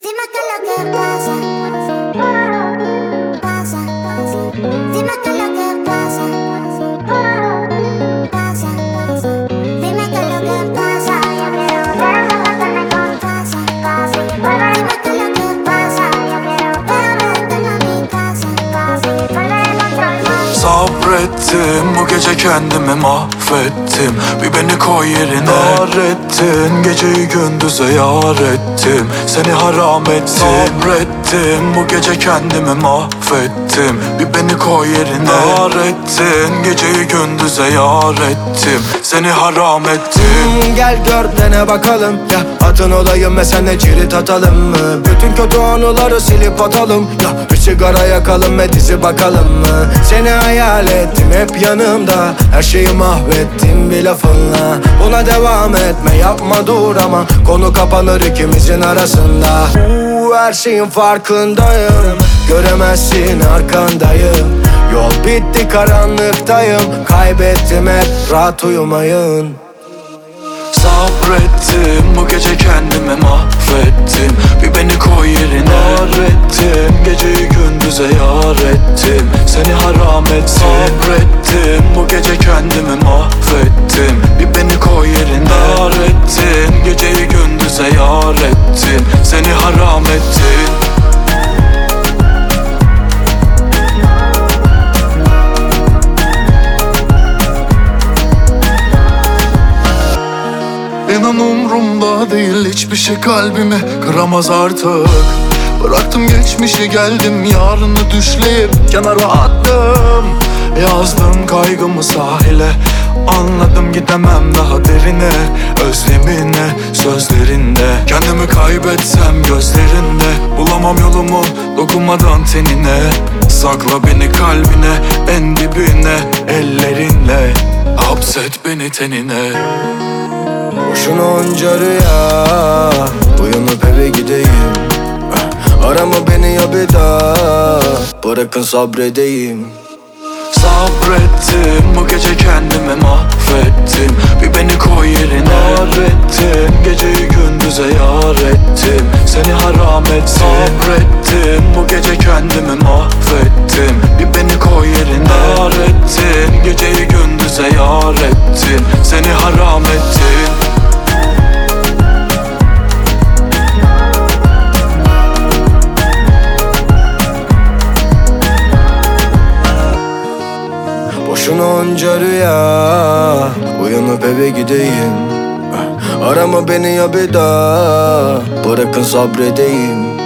Dime qué es lo que pasa, pasa. Dime qué es lo que pasa, pasa. Dime qué es lo que pasa. Yo quiero verme cuando me pasa. Dime qué es lo que pasa. Yo quiero verme dentro de mi casa. Sabrettim, bu gece kendimi mahvettim. Bir beni koy yerine. Dar ettin, geceyi gündüze yar ettim. Seni haram ettim. Sabrettim, bu gece kendimi mahvettim. Bir beni koy yerine. Dar ettin, geceyi gündüze yar ettim. Seni haram ettim. Gel gör dene bakalım ya, atın olayım ve senle cirit atalım mı? Bütün kötü anıları silip atalım ya, bir sigara yakalım ve dizi bakalım mı? Seni hayal ettim hep yanımda, her şeyi mahvettim bir lafınla. Buna devam etme, yapma dur ama konu kapanır ikimizin arasında. Her şeyin farkındayım, göremezsin arkandayım. Yol bitti karanlıktayım, kaybettim hep rahat uyumayın. Sabrettim, bu gece kendimi mahvettim. Bir beni koy yerine. Dar ettim, geceyi gündüze yar ettim. Seni haram ettim. Sabrettim, bu gece kendimi mahvettim. Bir beni koy yerine. Dar ettin, geceyi gündüze yar ettim. Seni haram ettim. İnan umrumda değil hiçbir şey, kalbimi kıramaz artık. Bıraktım geçmişi, geldim yarını düşleyip kenara attım. Yazdım kaygımı sahile, anladım gidemem daha derine. Özlemine, sözlerinde, kendimi kaybetsem gözlerinde. Bulamam yolumu dokunmadan tenine. Sakla beni kalbine, en dibine ellerinle. Hapset beni tenine. Boşuna onca rüya, uyanıp eve gideyim. Arama beni ya bir daha, bırakın sabredeyim. Sabrettim, bu gece kendimi mahvettim. Bir beni koy yerine. Dar ettin, geceyi gündüze yar ettim. Seni haram ettim. Sabrettim, bu gece kendimi mahvettim. Bir beni koy yerine. Dar ettin, geceyi gündüze yar ettim. Seni haram ettim. Boşuna onca rüya, uyanıp eve gideyim. Arama beni ya bir daha, bırakın sabredeyim.